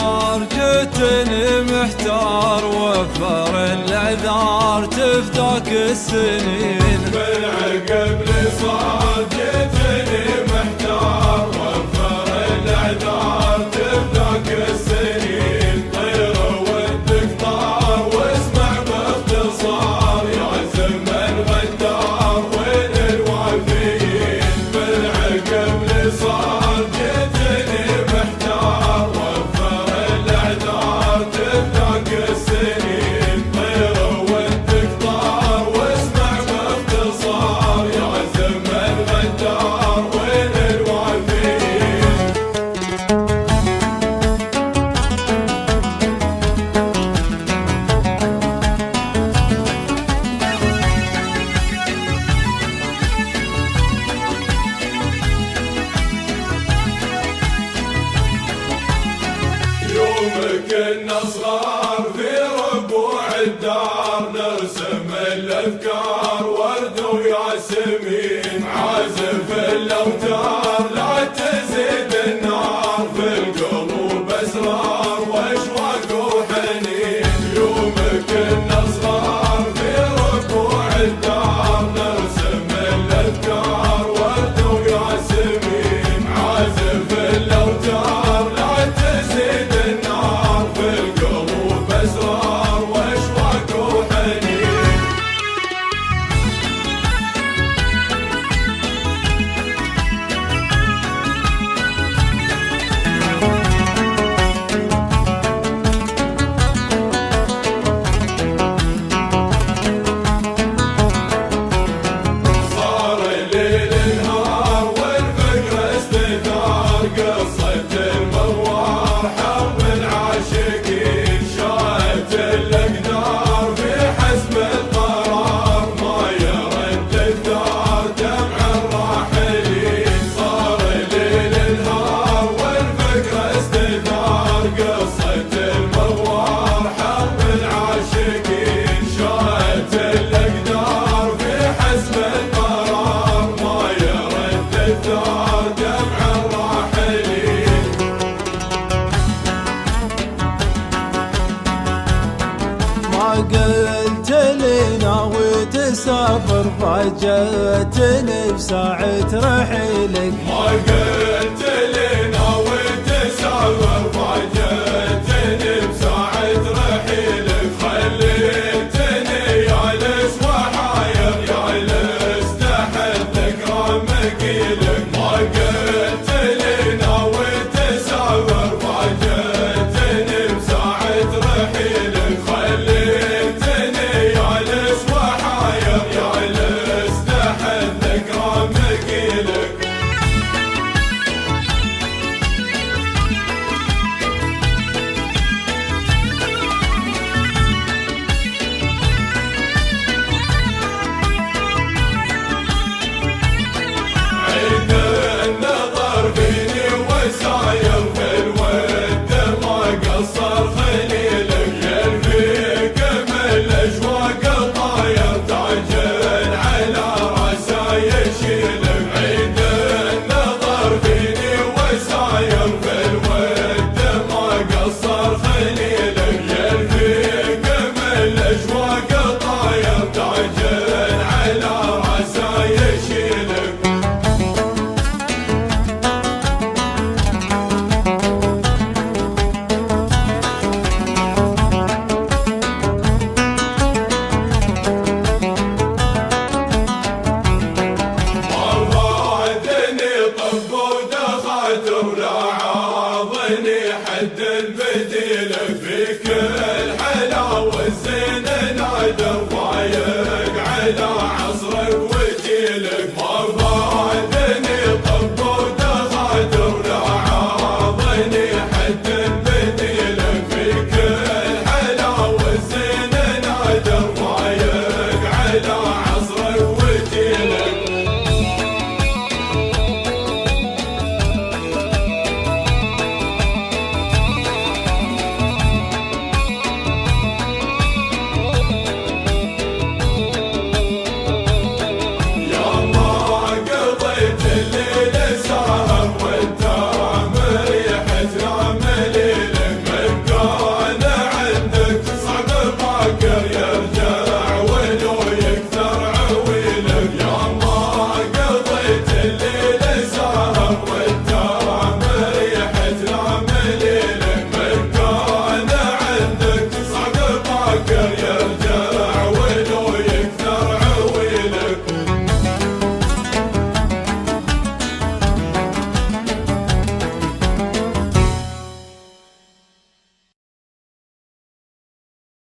النار جتني محتار، وفر العذار تفداك السنين. بالعقب اللي صار جتني محتار، وفر العذار تفداك السنين. طير ودك طار واسمع باختصار، يا زمن غدار وين الوافيين. بالعقب اللي صار جتني محتار، وفر العذار تفداك السنين. طير ودك طار واسمع باختصار، يا زمن غدار وين الوافيين. يومك كنا صغار في ربوع الدار، نرسم الافكار ورد وياسمين. عازف الاوتار لا تزيد النار، في القلوب اسرار واشواق وحنين. يومك كنا صغار في ربوع الدار، نرسم الافكار ورد وياسمين. عازف الاوتار لا تزيد النار، في القلوب اسرار واشواق وحنين. صار الليل نهار والفكرة استثار، قصة المغوار حرب العاشقين. شاءت الأقدار في حسم القرار، ما يرد الثار دمع الراحلين. صار الليل نهار والفكرة استثار، قصة المغوار حرب العاشقين. شاءت الأقدار في حسم القرار، ما يرد الثار دمع الراحلين. ما قلت لي ناوي تسافر، فاجأتني بساعة رحيلك. ما قلت لي ناوي تسافر، فاجأتني بساعة رحيلك. خليتني جالس وحاير، جالس تحت ذكرى مقيلك. ما قلت لي ناوي تسافر، فاجأتني بساعة رحيلك. خليتني جالس وحاير، جالس تحت ذكرى مقيلك. عيد النظر فيني وساير، في الود ما قصر خليلك. يلفيك من الاشواق طاير، تاج على راسه يشيلك. عيد النظر فيني وساير، في الود ما قصر خليلك. يلفيك من الاشواق طاير، تاج على راسه يشيلك. طب ودخاتر لا عاضني حد البديل في